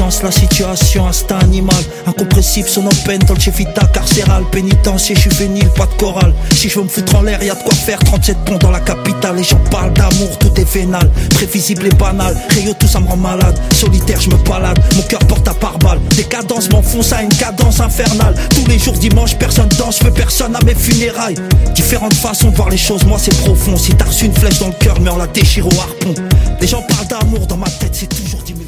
chance, la situation, instinct animal. Incompressible, son open, dolce vita, carcéral. Pénitencier, juvénile, pas de chorale. Si je veux me foutre en l'air, y'a de quoi faire. 37 ponts dans la capitale. Les gens parlent d'amour, tout est vénal. Prévisible et banal, Rio tout ça me rend malade. Solitaire, je me balade, mon cœur porte à pare-balles. Des cadences m'enfoncent à une cadence infernale. Tous les jours dimanche, personne danse, je veux personne à mes funérailles. Différentes façons de voir les choses, moi c'est profond. Si t'as reçu une flèche dans le cœur, mais on la déchire au harpon. Les gens parlent d'amour, dans ma tête c'est toujours dit.